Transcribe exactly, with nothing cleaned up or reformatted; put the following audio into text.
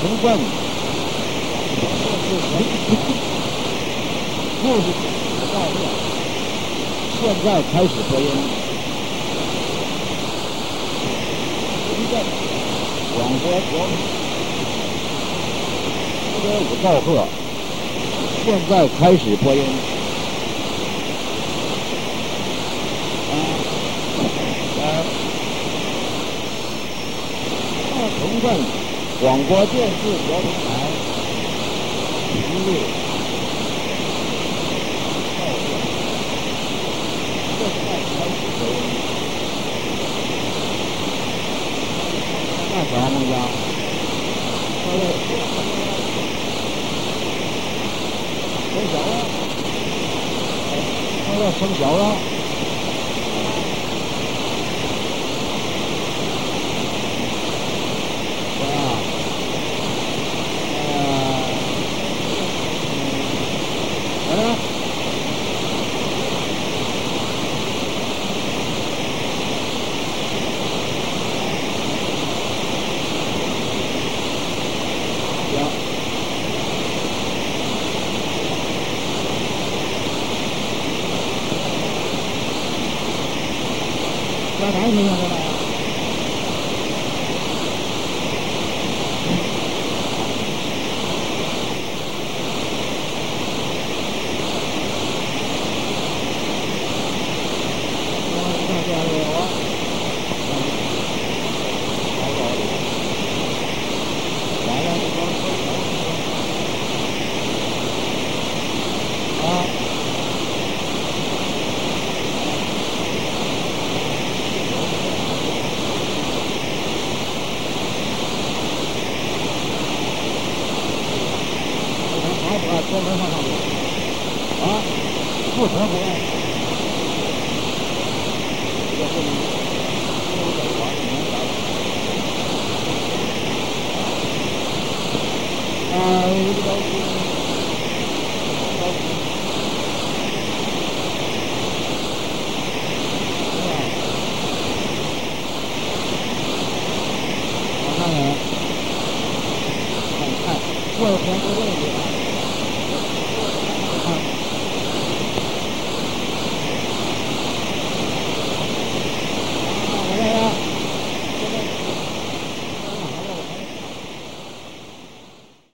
成分六十九兆赫，现在开始播音。一个广播国六点五兆赫，现在开始播音。啊，呃，大成分广播电视调频台频率。大小孟家，到了生小了，到了生小了，对吧？呃，来了。刚才没想到吧？专门放上去啊，不成不爱。这个是你，这个是玩你能打啊，我不着急，不着急。是吧？我看看，看看，过了天不对。